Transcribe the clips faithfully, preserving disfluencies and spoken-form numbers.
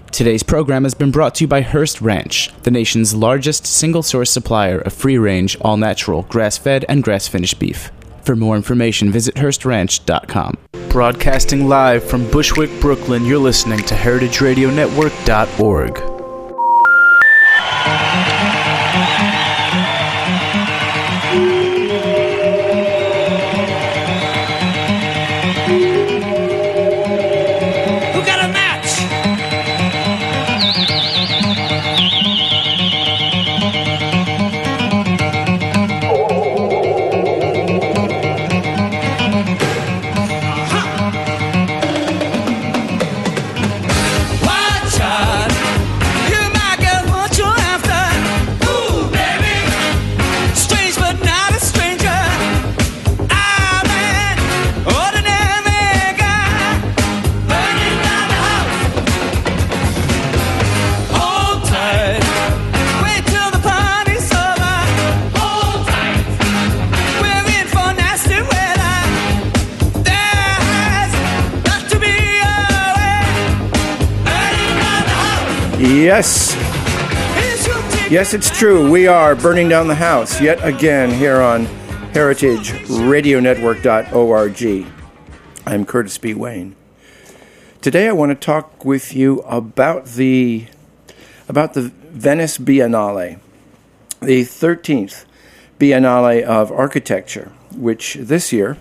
Today's program has been brought to you by Hearst Ranch, the nation's largest single-source supplier of free-range, all-natural, grass-fed, and grass-finished beef. For more information, visit Hearst Ranch dot com. Broadcasting live from Bushwick, Brooklyn, you're listening to Heritage Radio Network dot org. Yes, yes, it's true. We are burning down the house yet again here on Heritage Radio Network dot org. I'm Curtis B. Wayne. Today I want to talk with you about the about the Venice Biennale, the thirteenth Biennale of Architecture, which this year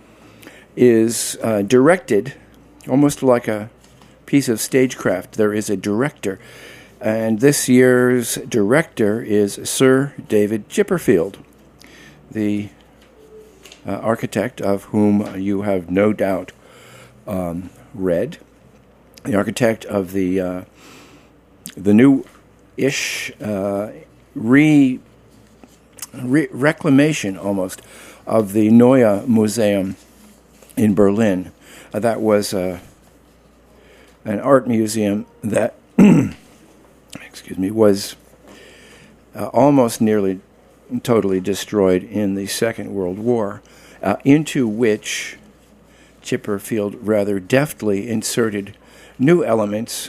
is uh, directed almost like a piece of stagecraft. There is a director, and this year's director is Sir David Chipperfield, the uh, architect of whom you have no doubt um, read, the architect of the uh, the new-ish uh, re, re reclamation almost of the Neue Museum in Berlin. Uh, that was uh, an art museum that, excuse me, was uh, almost nearly totally destroyed in the Second World War, uh, into which Chipperfield rather deftly inserted new elements,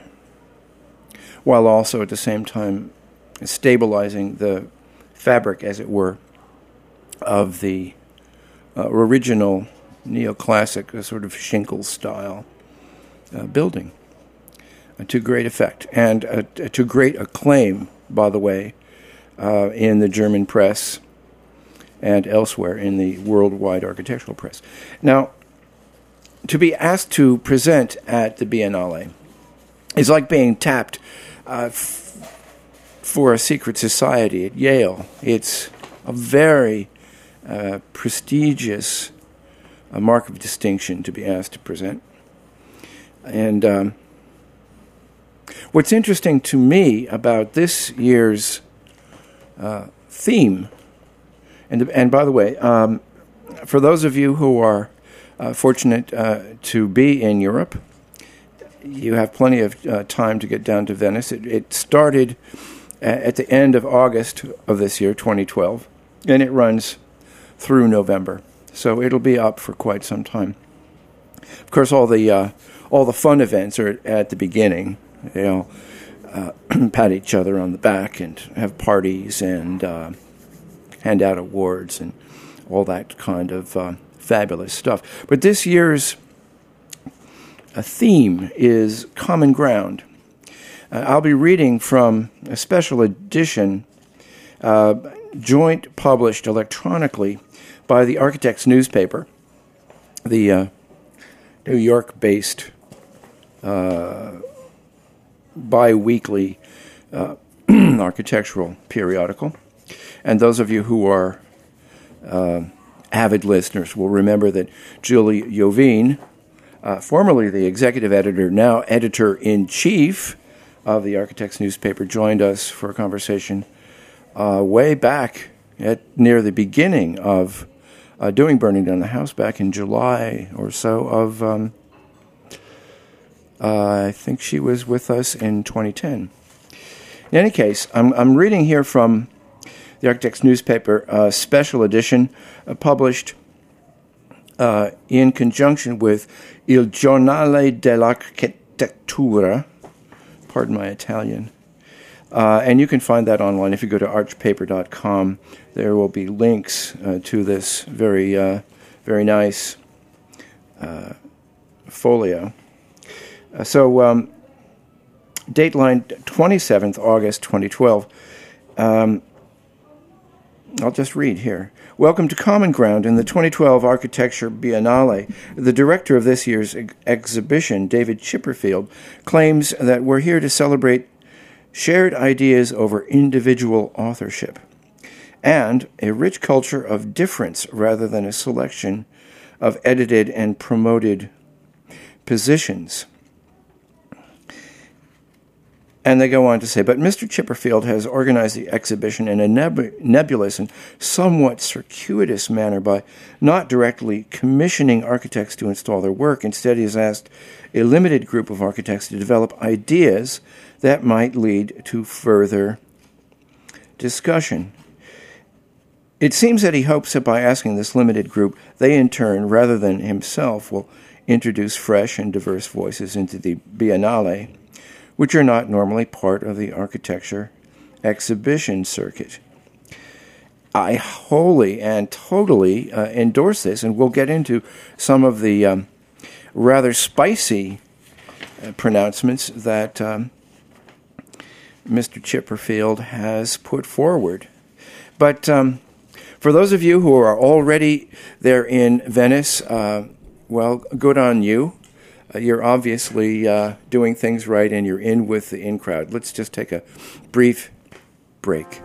while also at the same time stabilizing the fabric, as it were, of the uh, original neoclassic uh, sort of Schinkel style Uh, building, uh, to great effect, and uh, to great acclaim, by the way, uh, in the German press and elsewhere in the worldwide architectural press. Now, to be asked to present at the Biennale is like being tapped uh, f- for a secret society at Yale. It's a very uh, prestigious uh, mark of distinction to be asked to present. And um, what's interesting to me about this year's uh, theme, and and by the way, um, for those of you who are uh, fortunate uh, to be in Europe, you have plenty of uh, time to get down to Venice. It, it started at the end of August of this year, twenty twelve, and it runs through November. So it'll be up for quite some time. Of course, all the uh, all the fun events are at the beginning. They all uh, pat each other on the back and have parties and uh, hand out awards and all that kind of uh, fabulous stuff. But this year's uh, theme is Common Ground. Uh, I'll be reading from a special edition, uh, joint published electronically by the Architects newspaper, the uh, New York-based uh, bi-weekly uh, architectural periodical. And those of you who are uh, avid listeners will remember that Julie Jovine, uh, formerly the executive editor, now editor-in-chief of the Architects newspaper, joined us for a conversation uh, way back at near the beginning of uh, doing Burning Down the House back in July or so of, um, uh, I think she was with us in twenty ten. In any case, I'm, I'm reading here from the Architects newspaper, a special edition uh, published uh, in conjunction with Il Giornale dell'Architettura, Pardon my Italian. Uh, and you can find that online. If you go to archpaper dot com, there will be links uh, to this very, uh, very nice uh, folio. Uh, so, um, Dateline, twenty-seventh August twenty twelve. Um, I'll just read here. Welcome to Common Ground in the twenty twelve Architecture Biennale. The director of this year's ex- exhibition, David Chipperfield, claims that we're here to celebrate shared ideas over individual authorship and a rich culture of difference rather than a selection of edited and promoted positions. And they go on to say, but Mister Chipperfield has organized the exhibition in a neb- nebulous and somewhat circuitous manner by not directly commissioning architects to install their work. Instead, he has asked a limited group of architects to develop ideas that might lead to further discussion. It seems that he hopes that by asking this limited group, they in turn, rather than himself, will introduce fresh and diverse voices into the Biennale, which are not normally part of the architecture exhibition circuit. I wholly and totally uh, endorse this, and we'll get into some of the um, rather spicy uh, pronouncements that um, Mister Chipperfield has put forward. But um, for those of you who are already there in Venice, uh, well, good on you. Uh, you're obviously uh, doing things right, and you're in with the in crowd. Let's just take a brief break.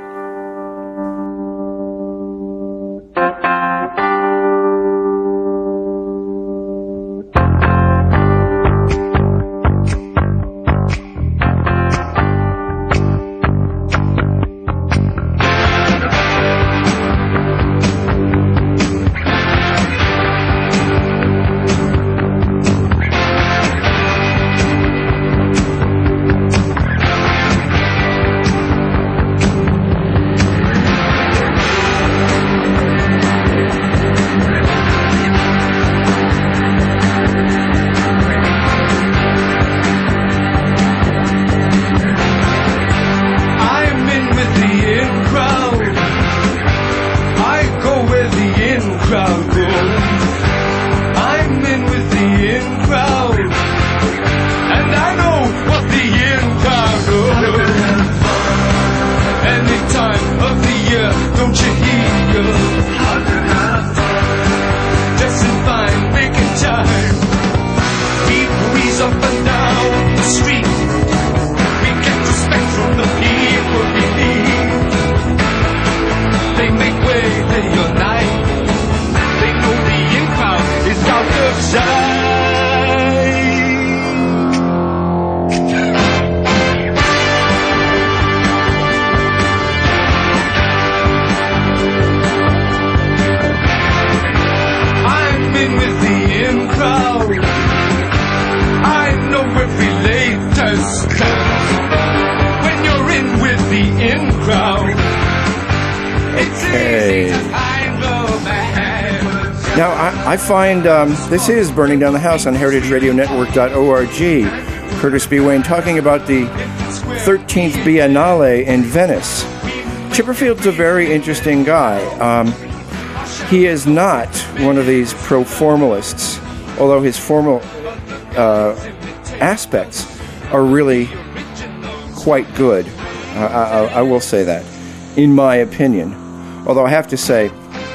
Now, I, I find um, this is Burning Down the House on heritage radio network dot org. Curtis B. Wayne talking about the thirteenth Biennale in Venice. Chipperfield's a very interesting guy. Um, he is not one of these pro-formalists, although his formal uh, aspects are really quite good. Uh, I, I will say that, in my opinion. Although I have to say,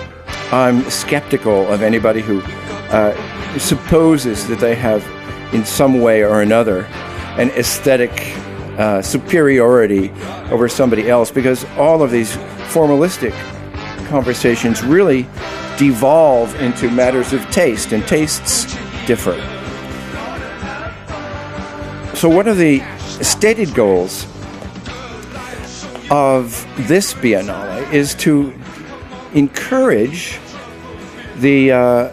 I'm skeptical of anybody who uh, supposes that they have, in some way or another, an aesthetic uh, superiority over somebody else, because all of these formalistic conversations really devolve into matters of taste, and tastes differ. So one of the stated goals of this Biennale is to encourage the uh,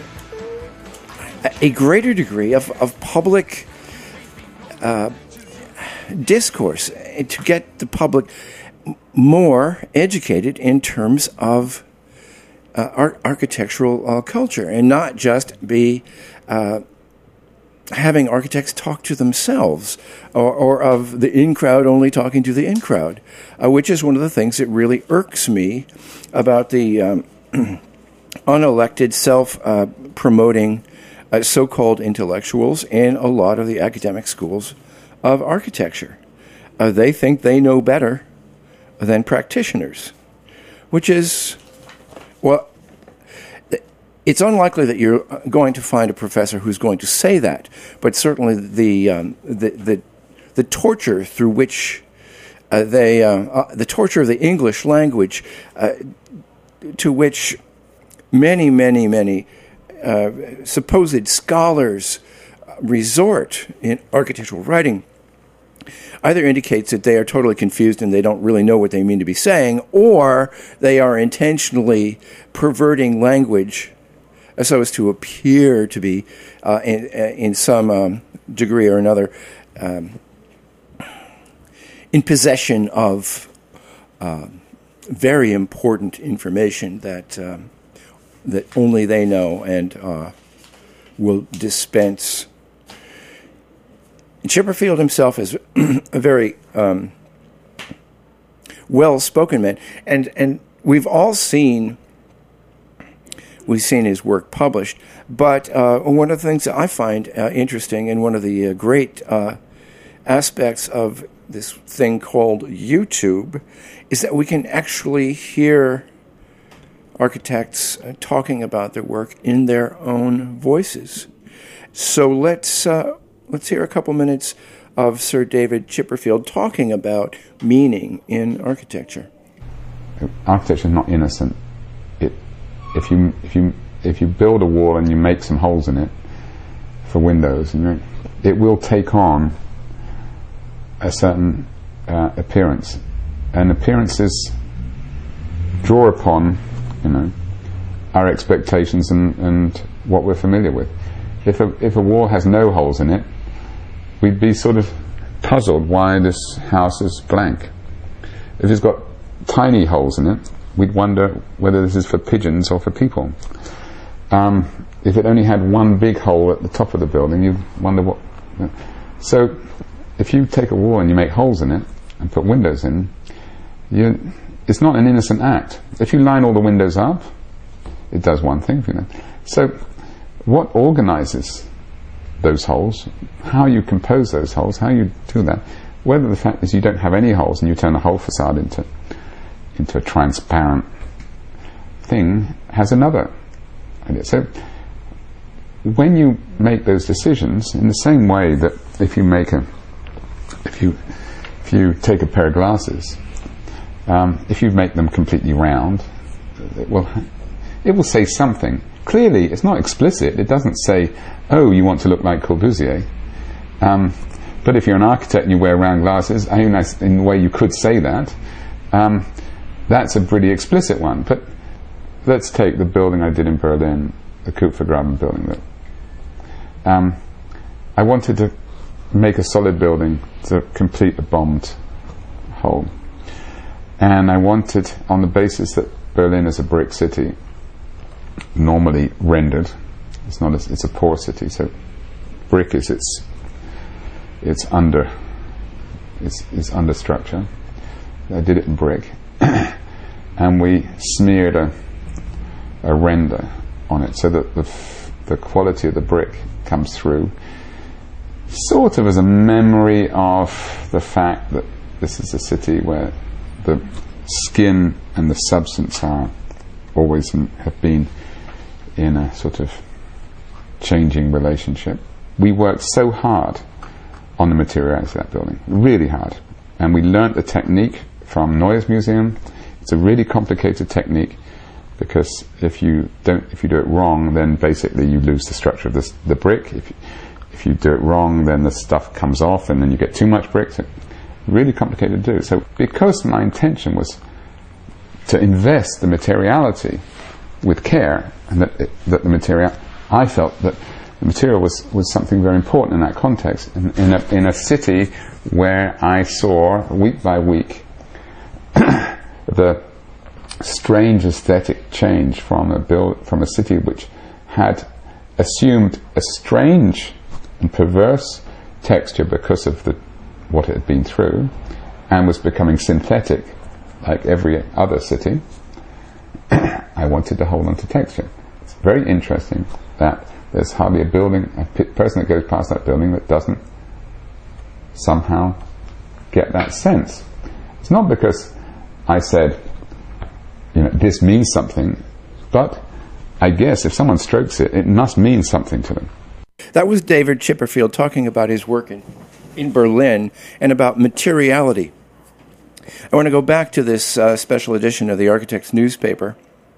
a greater degree of, of public uh, discourse, to get the public more educated in terms of uh, art, architectural uh, culture, and not just be uh, having architects talk to themselves, or, or of the in-crowd only talking to the in-crowd, uh, which is one of the things that really irks me about the um, unelected, self-promoting uh, so-called intellectuals in a lot of the academic schools of architecture. Uh, they think they know better than practitioners, which is, well, it's unlikely that you're going to find a professor who's going to say that, but certainly the um, the, the the torture through which uh, they uh, uh, the torture of the English language, uh, to which many many many uh, supposed scholars resort in architectural writing, either indicates that they are totally confused and they don't really know what they mean to be saying, or they are intentionally perverting language so as to appear to be, uh, in, in some um, degree or another, um, in possession of uh, very important information that um, that only they know and uh, will dispense. Chipperfield himself is a very um, well-spoken man, and and we've all seen we've seen his work published. But uh, one of the things that I find uh, interesting, and one of the uh, great uh, aspects of this thing called YouTube, is that we can actually hear architects uh, talking about their work in their own voices. So let's. Uh, Let's hear a couple minutes of Sir David Chipperfield talking about meaning in architecture. Architecture is not innocent. It, if you if you if you build a wall and you make some holes in it for windows, and it will take on a certain uh, appearance, and appearances draw upon, you know, our expectations and, and what we're familiar with. If a if a wall has no holes in it, we'd be sort of puzzled why this house is blank. If it's got tiny holes in it, we'd wonder whether this is for pigeons or for people. Um, if it only had one big hole at the top of the building, you'd wonder what... So, if you take a wall and you make holes in it and put windows in, you, it's not an innocent act. If you line all the windows up, it does one thing for you. So, what organizes those holes, how you compose those holes, how you do that, whether the fact is you don't have any holes and you turn the whole facade into into a transparent thing, has another idea. So when you make those decisions, in the same way that if you make a if you if you take a pair of glasses, um, if you make them completely round, it will it will say something. Clearly, it's not explicit. It doesn't say, oh, you want to look like Corbusier. Um, but if you're an architect and you wear round glasses, I mean, in the way you could say that, um, that's a pretty explicit one. But let's take the building I did in Berlin, the Kupfergraben building. That, um, I wanted to make a solid building to complete a bombed hole. And I wanted, on the basis that Berlin is a brick city, normally rendered, it's not a, it's a poor city, so brick is its it's under it's, it's under structure. I did it in brick and we smeared a a render on it so that the f the quality of the brick comes through, sort of as a memory of the fact that this is a city where the skin and the substance are always and have been in a sort of changing relationship. We worked so hard on the materials of that building, really hard, and we learnt the technique from Neues Museum. It's a really complicated technique because if you don't, if you do it wrong, then basically you lose the structure of this, the brick. If you, if you do it wrong, then the stuff comes off, and then you get too much brick. So really complicated to do. So because my intention was to invest the materiality with care, and that, it, that the material, I felt that the material was, was something very important in that context, in, in, a, in a city where I saw, week by week, the strange aesthetic change from a build, from a city which had assumed a strange and perverse texture because of the what it had been through, and was becoming synthetic like every other city, I wanted to hold on to texture. It's very interesting that there's hardly a building, a person that goes past that building that doesn't somehow get that sense. It's not because I said, you know, this means something, but I guess if someone strokes it, it must mean something to them. That was David Chipperfield talking about his work in, in Berlin and about materiality. I want to go back to this uh, special edition of the Architect's newspaper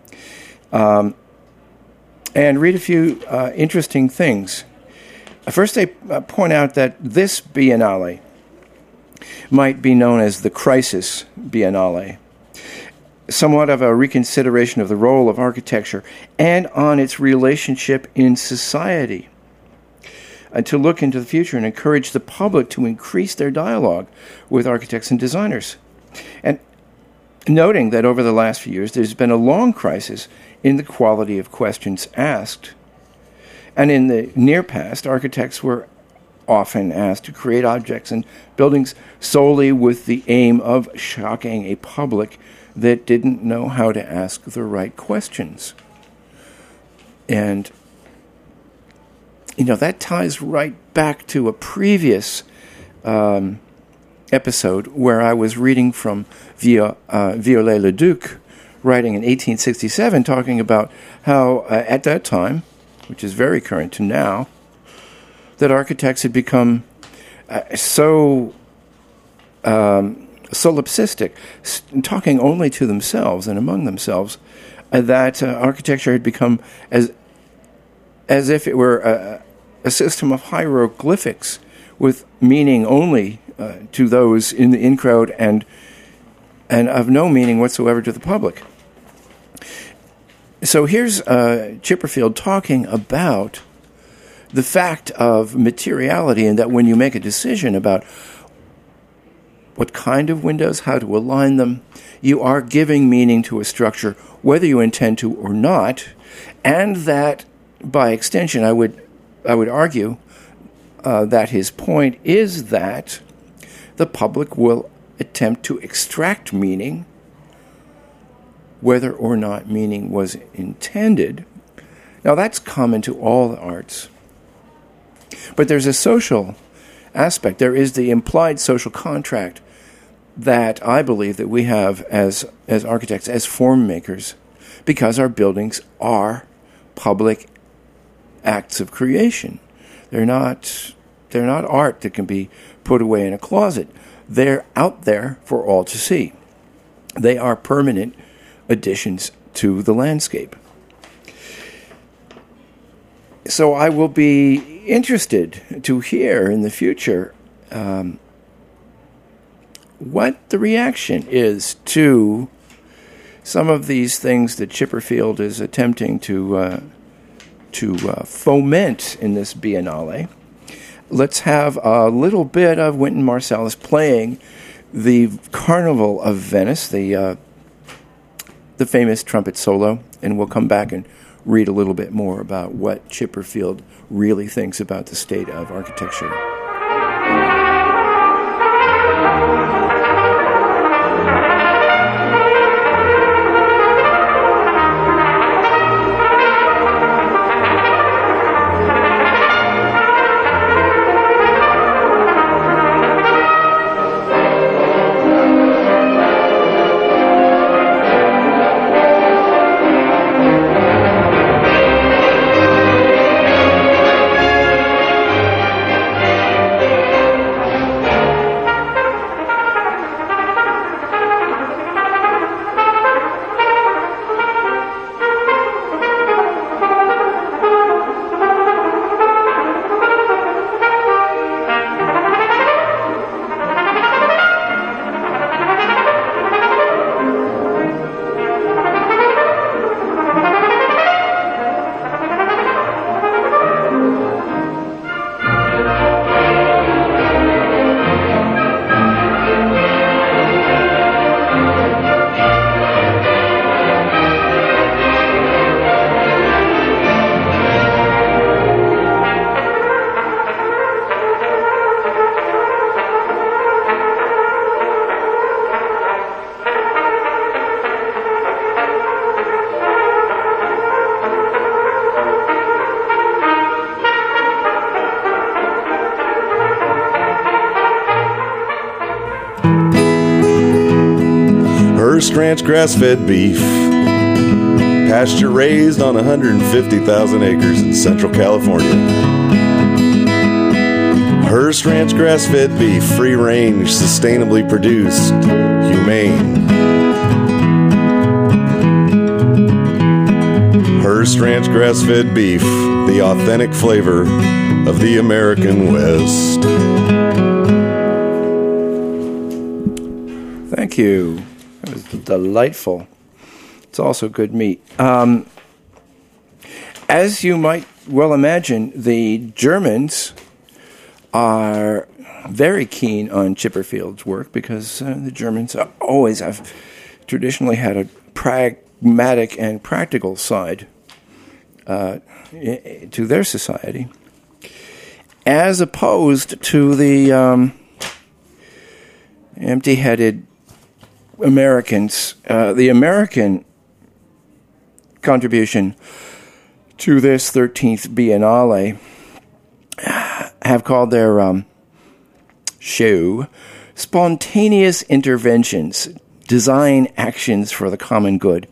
um, and read a few uh, interesting things. First, they uh, point out that this Biennale might be known as the Crisis Biennale, somewhat of a reconsideration of the role of architecture and on its relationship in society, uh, to look into the future and encourage the public to increase their dialogue with architects and designers. And noting that over the last few years, there's been a long crisis in the quality of questions asked. And in the near past, architects were often asked to create objects and buildings solely with the aim of shocking a public that didn't know how to ask the right questions. And, you know, that ties right back to a previous um, episode where I was reading from Vio, uh, Viollet-le-Duc, writing in eighteen sixty-seven, talking about how uh, at that time, which is very current to now, that architects had become uh, so um, solipsistic, st- talking only to themselves and among themselves, uh, that uh, architecture had become as as if it were a, a system of hieroglyphics with meaning only uh, to those in the in-crowd and and of no meaning whatsoever to the public. So here's uh, Chipperfield talking about the fact of materiality, and that when you make a decision about what kind of windows, how to align them, you are giving meaning to a structure, whether you intend to or not, and that, by extension, I would I would argue uh, that his point is that the public will attempt to extract meaning, whether or not meaning was intended. Now, that's common to all the arts. But there's a social aspect. There is the implied social contract that I believe that we have as as architects, as form makers, because our buildings are public acts of creation. They're not they're not art that can be put away in a closet. They're out there for all to see. They are permanent additions to the landscape. So I will be interested to hear in the future um, what the reaction is to some of these things that Chipperfield is attempting to uh, to uh, foment in this Biennale. Let's have a little bit of Wynton Marsalis playing the Carnival of Venice, the uh, the famous trumpet solo, and we'll come back and read a little bit more about what Chipperfield really thinks about the state of architecture. Hearst Ranch grass-fed beef, pasture raised on one hundred fifty thousand acres in Central California. Hearst Ranch grass-fed beef, free range, sustainably produced, humane. Hearst Ranch grass-fed beef, the authentic flavor of the American West. Thank you. That was delightful. It's also good meat. Um, as you might well imagine, the Germans are very keen on Chipperfield's work because uh, the Germans always have traditionally had a pragmatic and practical side uh, to their society, as opposed to the um, empty-headed Americans. Uh, the American contribution to this thirteenth Biennale have called their um, show Spontaneous Interventions, Design Actions for the Common Good.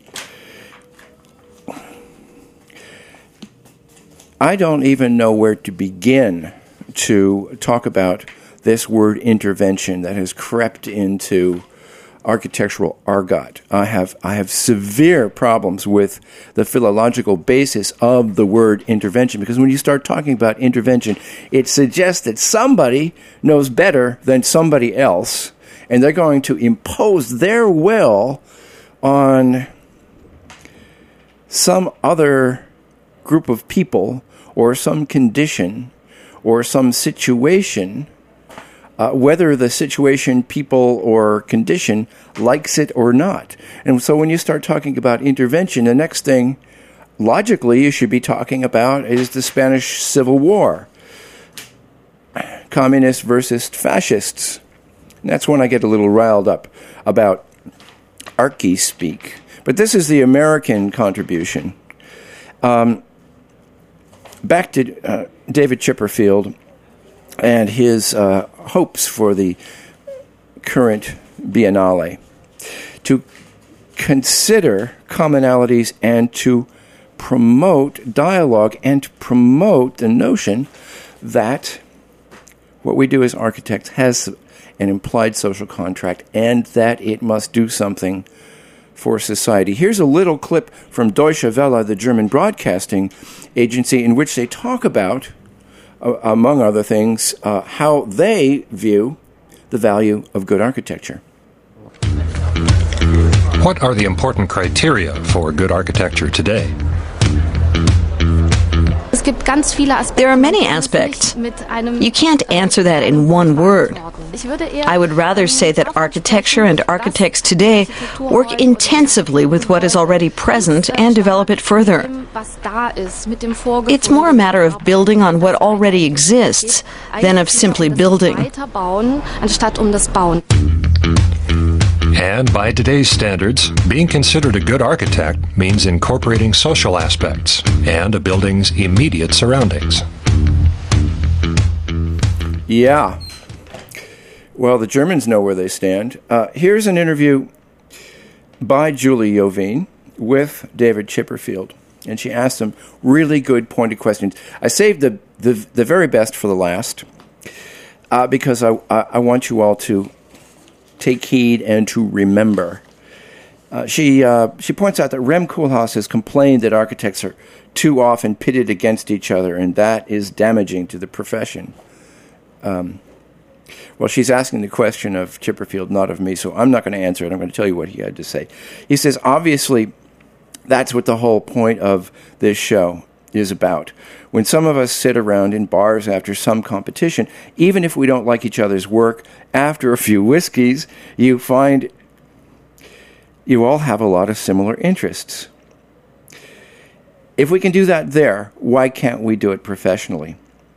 I don't even know where to begin to talk about this word intervention that has crept into architectural argot. I have I have severe problems with the philological basis of the word intervention, because when you start talking about intervention, it suggests that somebody knows better than somebody else, and they're going to impose their will on some other group of people or some condition or some situation, Uh, whether the situation, people, or condition likes it or not. And so when you start talking about intervention, the next thing, logically, you should be talking about is the Spanish Civil War. Communists versus fascists. And that's when I get a little riled up about archy-speak. But this is the American contribution. Um, back to uh, David Chipperfield and his uh, hopes for the current Biennale, to consider commonalities and to promote dialogue and to promote the notion that what we do as architects has an implied social contract and that it must do something for society. Here's a little clip from Deutsche Welle, the German broadcasting agency, in which they talk about, among other things, uh, how they view the value of good architecture. What are the important criteria for good architecture today? There are many aspects. You can't answer that in one word. I would rather say that architecture and architects today work intensively with what is already present and develop it further. It's more a matter of building on what already exists than of simply building. And by today's standards, being considered a good architect means incorporating social aspects and a building's immediate surroundings. Yeah. Well, the Germans know where they stand. Uh, here's an interview by Julie Jovine with David Chipperfield, and she asked him really good, pointed questions. I saved the the, the very best for the last uh, because I, I I want you all to take heed and to remember. Uh, she uh, she points out that Rem Koolhaas has complained that architects are too often pitted against each other, and that is damaging to the profession. Um, well, she's asking the question of Chipperfield, not of me, so I'm not going to answer it. I'm going to tell you what he had to say. He says, obviously, that's what the whole point of this show is about. When some of us sit around in bars after some competition, even if we don't like each other's work, after a few whiskeys, you find you all have a lot of similar interests. If we can do that there, why can't we do it professionally?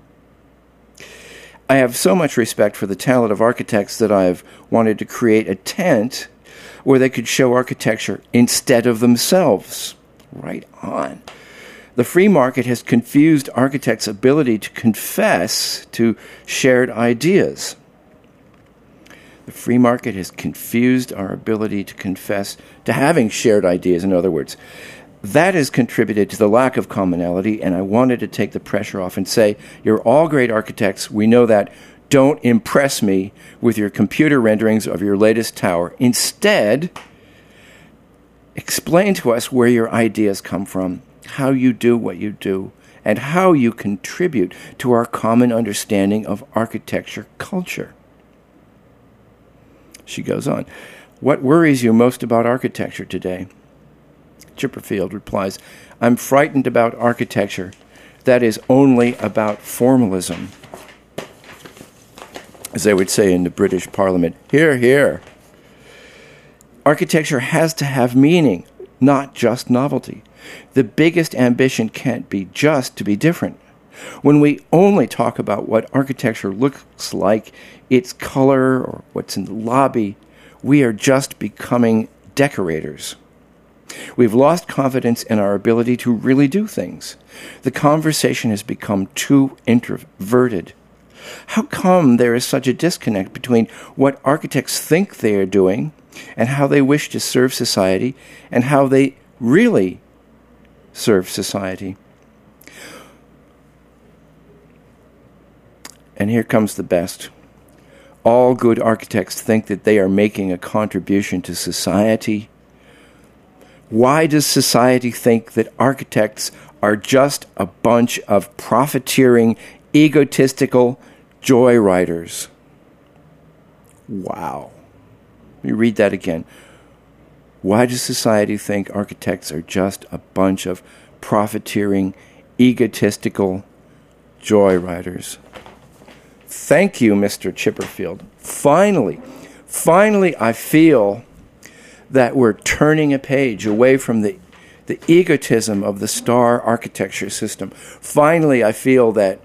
I have so much respect for the talent of architects that I've wanted to create a tent where they could show architecture instead of themselves. Right on. The free market has confused architects' ability to confess to shared ideas. The free market has confused our ability to confess, to having shared ideas, in other words. That has contributed to the lack of commonality, and I wanted to take the pressure off and say, you're all great architects, we know that. Don't impress me with your computer renderings of your latest tower. Instead, explain to us where your ideas come from, how you do what you do, and how you contribute to our common understanding of architecture culture. She goes on, what worries you most about architecture today? Chipperfield replies, I'm frightened about architecture that is only about formalism. As they would say in the British Parliament, hear, hear. Architecture has to have meaning, not just novelty. The biggest ambition can't be just to be different. When we only talk about what architecture looks like, its color, or what's in the lobby, we are just becoming decorators. We've lost confidence in our ability to really do things. The conversation has become too introverted. How come there is such a disconnect between what architects think they are doing and how they wish to serve society and how they really serve society? And here comes the best. All good architects think that they are making a contribution to society. Why does society think that architects are just a bunch of profiteering, egotistical joyriders? Wow. Let me read that again. Why does society think architects are just a bunch of profiteering, egotistical joyriders? Thank you, Mister Chipperfield. Finally, finally I feel that we're turning a page away from the, the egotism of the star architecture system. Finally, I feel that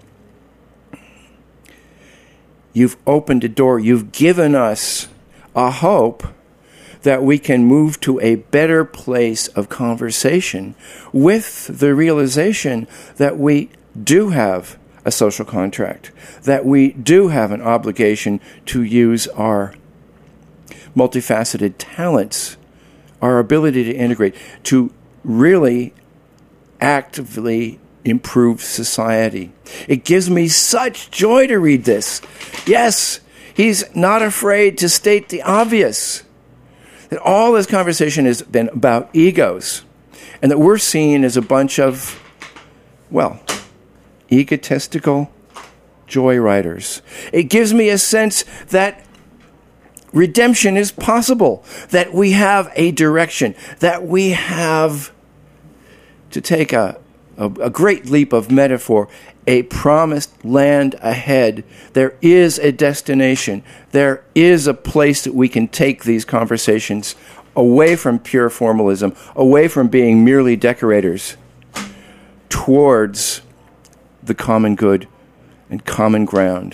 you've opened a door. You've given us a hope that we can move to a better place of conversation with the realization that we do have a social contract, that we do have an obligation to use our multifaceted talents, our ability to integrate, to really actively improve society. It gives me such joy to read this. Yes, he's not afraid to state the obvious, that all this conversation has been about egos, and that we're seen as a bunch of, well, egotistical joyriders. It gives me a sense that redemption is possible, that we have a direction, that we have, to take a, a, a great leap of metaphor, a promised land ahead. There is a destination. There is a place that we can take these conversations away from pure formalism, away from being merely decorators, towards the common good and common ground.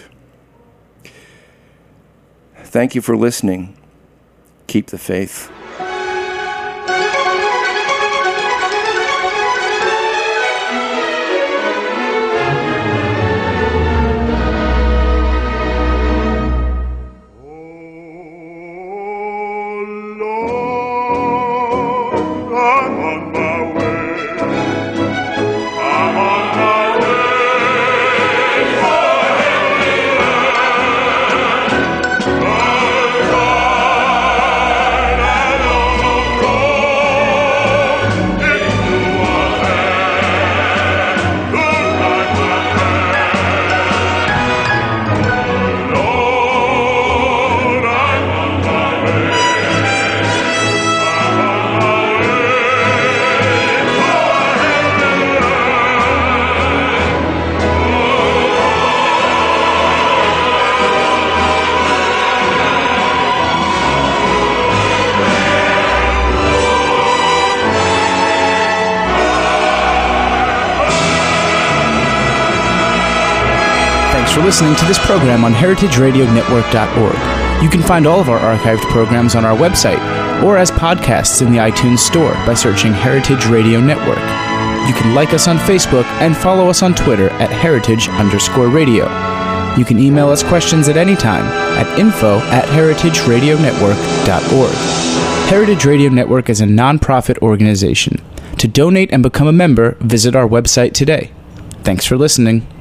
Thank you for listening. Keep the faith. For listening to this program on heritage radio network dot org. You can find all of our archived programs on our website or as podcasts in the iTunes Store by searching Heritage Radio Network. You can like us on Facebook and follow us on Twitter at heritage underscore radio. You can email us questions at any time at info at heritage radio network dot org. Heritage Radio Network is a non-profit organization. To donate and become a member, visit our website today. Thanks for listening.